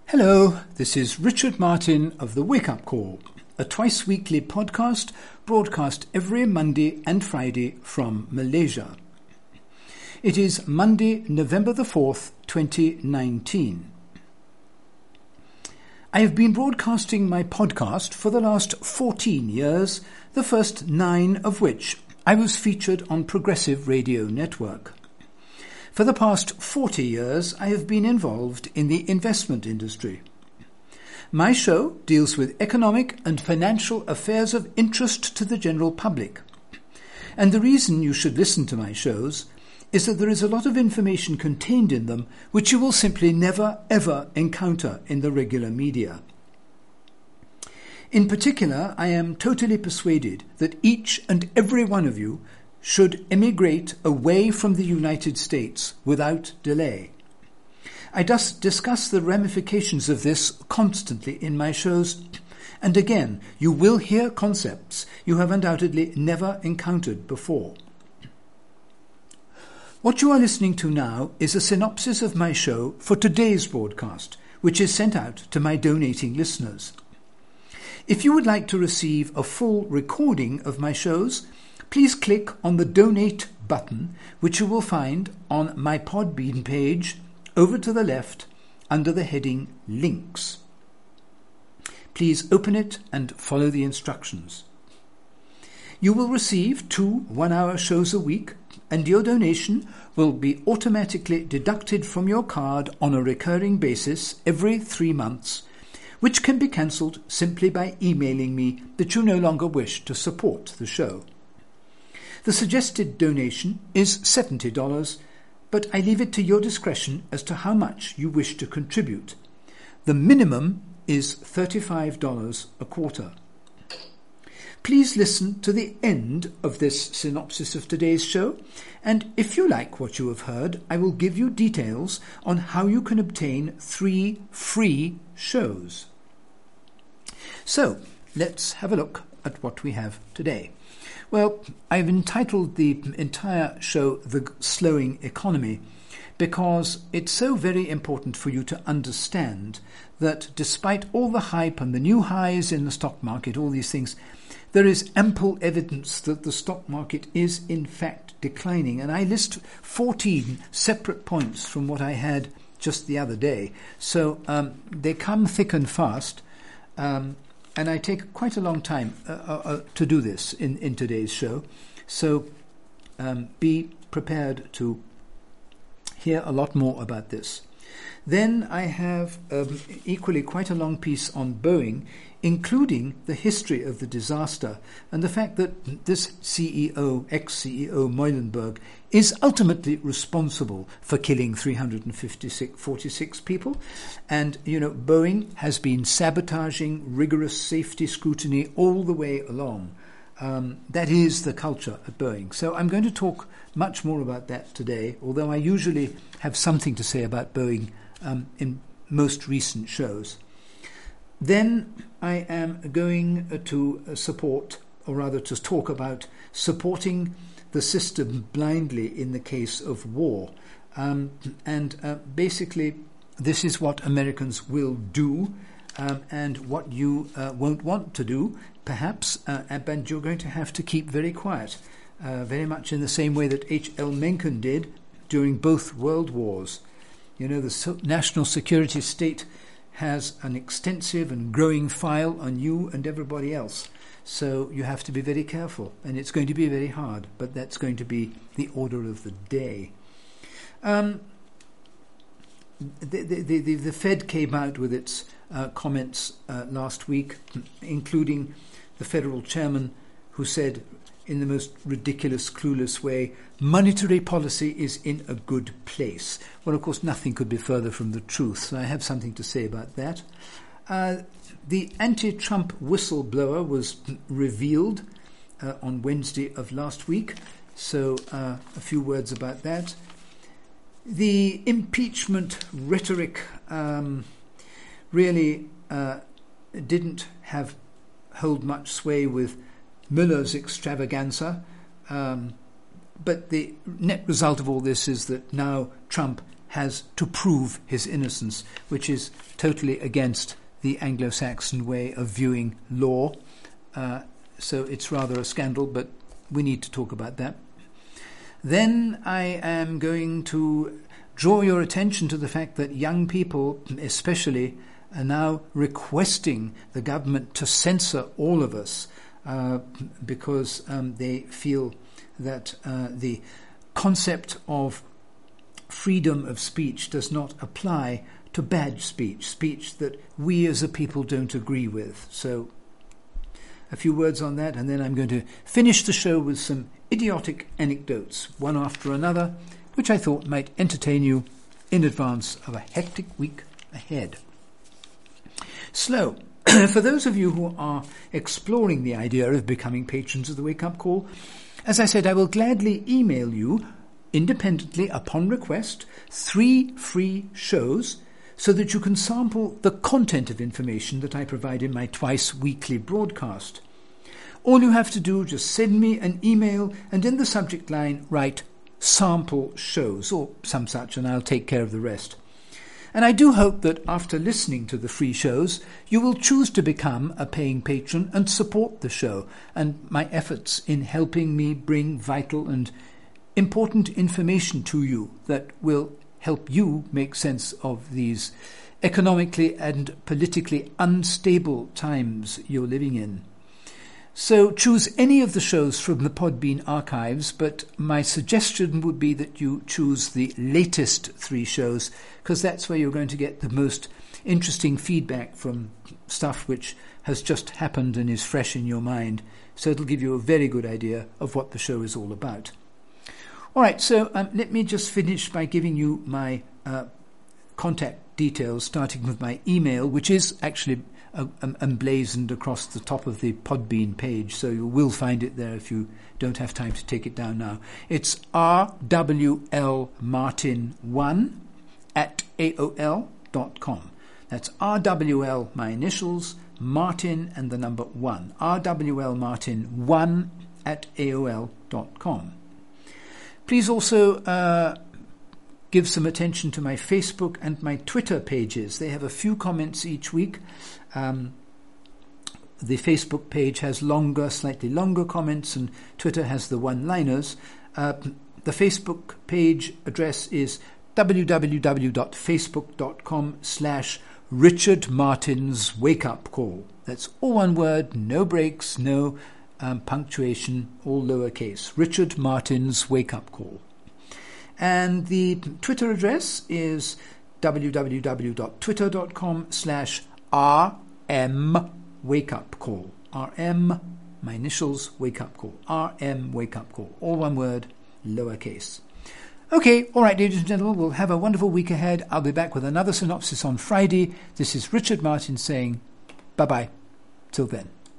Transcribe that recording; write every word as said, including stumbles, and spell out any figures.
Hello, this is Richard Martin of The Wake Up Call, a twice-weekly podcast broadcast every Monday and Friday from Malaysia. It is Monday, November the fourth, twenty nineteen. I have been broadcasting my podcast for the last fourteen years, the first nine of which I was featured on Progressive Radio Network. For the past forty years, I have been involved in the investment industry. My show deals with economic and financial affairs of interest to the general public. And the reason you should listen to my shows is that there is a lot of information contained in them which you will simply never, ever encounter in the regular media. In particular, I am totally persuaded that each and every one of you should emigrate away from the United States without delay. I thus discuss the ramifications of this constantly in my shows, and again, you will hear concepts you have undoubtedly never encountered before. What you are listening to now is a synopsis of my show for today's broadcast, which is sent out to my donating listeners. If you would like to receive a full recording of my shows, please click on the Donate button, which you will find on my Podbean page over to the left under the heading Links. Please open it and follow the instructions. You will receive two one-hour shows a week, and your donation will be automatically deducted from your card on a recurring basis every three months, which can be cancelled simply by emailing me that you no longer wish to support the show. The suggested donation is seventy dollars, but I leave it to your discretion as to how much you wish to contribute. The minimum is thirty-five dollars a quarter. Please listen to the end of this synopsis of today's show, and if you like what you have heard, I will give you details on how you can obtain three free shows. So, let's have a look at what we have today. Well, I've entitled the entire show The Slowing Economy because it's so very important for you to understand that despite all the hype and the new highs in the stock market, all these things, there is ample evidence that the stock market is in fact declining. And I list fourteen separate points from what I had just the other day. So um, they come thick and fast. Um, And I take quite a long time uh, uh, to do this in, in today's show. So um, be prepared to hear a lot more about this. Then I have um, equally quite a long piece on Boeing, including the history of the disaster and the fact that this C E O, ex-C E O Muilenburg, is ultimately responsible for killing three hundred forty-six people. And, you know, Boeing has been sabotaging rigorous safety scrutiny all the way along. Um, that is the culture at Boeing. So I'm going to talk much more about that today, although I usually have something to say about Boeing um, in most recent shows. Then I am going to support, or rather to talk about supporting the system blindly in the case of war. Um, and uh, basically, this is what Americans will do um, and what you uh, won't want to do, perhaps, uh, and you're going to have to keep very quiet, uh, very much in the same way that H L Mencken did during both world wars. You know, the so- national security state has an extensive and growing file on you and everybody else. So you have to be very careful, and it's going to be very hard, but that's going to be the order of the day. Um, the, the, the, the Fed came out with its uh, comments uh, last week, including the federal chairman, who said in the most ridiculous, clueless way, monetary policy is in a good place. Well, of course, nothing could be further from the truth, so I have something to say about that. Uh, the anti-Trump whistleblower was revealed uh, on Wednesday of last week, so uh, a few words about that. The impeachment rhetoric um, really uh, didn't have hold much sway with Mueller's extravaganza, um, but the net result of all this is that now Trump has to prove his innocence, which is totally against the Anglo-Saxon way of viewing law. Uh, so it's rather a scandal, but we need to talk about that. Then I am going to draw your attention to the fact that young people, especially, are now requesting the government to censor all of us uh, because um, they feel that uh, the concept of freedom of speech does not apply to bad speech, speech that we as a people don't agree with. So a few words on that, and then I'm going to finish the show with some idiotic anecdotes, one after another, which I thought might entertain you in advance of a hectic week ahead. So, for those of you who are exploring the idea of becoming patrons of the Wake Up Call, as I said, I will gladly email you, independently upon request, three free shows so that you can sample the content of information that I provide in my twice-weekly broadcast. All you have to do, just send me an email and in the subject line write sample shows or some such, and I'll take care of the rest. And I do hope that after listening to the free shows, you will choose to become a paying patron and support the show and my efforts in helping me bring vital and important information to you that will help you make sense of these economically and politically unstable times you're living in. So choose any of the shows from the Podbean archives, but my suggestion would be that you choose the latest three shows, because that's where you're going to get the most interesting feedback from stuff which has just happened and is fresh in your mind. So it'll give you a very good idea of what the show is all about. All right, so um, let me just finish by giving you my uh, contact details, starting with my email, which is actually uh, um, emblazoned across the top of the Podbean page, so you will find it there if you don't have time to take it down now. It's r w l martin one at a o l dot com. That's R W L, my initials, Martin and the number one. R W L Martin one at A O L dot com. Please also uh, give some attention to my Facebook and my Twitter pages. They have a few comments each week. Um, the Facebook page has longer, slightly longer comments, and Twitter has the one-liners. Uh, the Facebook page address is w w w dot facebook dot com slash Richard Martin's Wake Up Call. That's all one word, no breaks, no Um, punctuation, all lowercase. Richard Martin's Wake Up Call. And the Twitter address is w w w dot twitter dot com slash R M Wake Up Call. R M, my initials, Wake Up Call. R M Wake Up Call. All one word, lowercase. Okay, all right, ladies and gentlemen, we'll have a wonderful week ahead. I'll be back with another synopsis on Friday. This is Richard Martin saying bye-bye. Till then.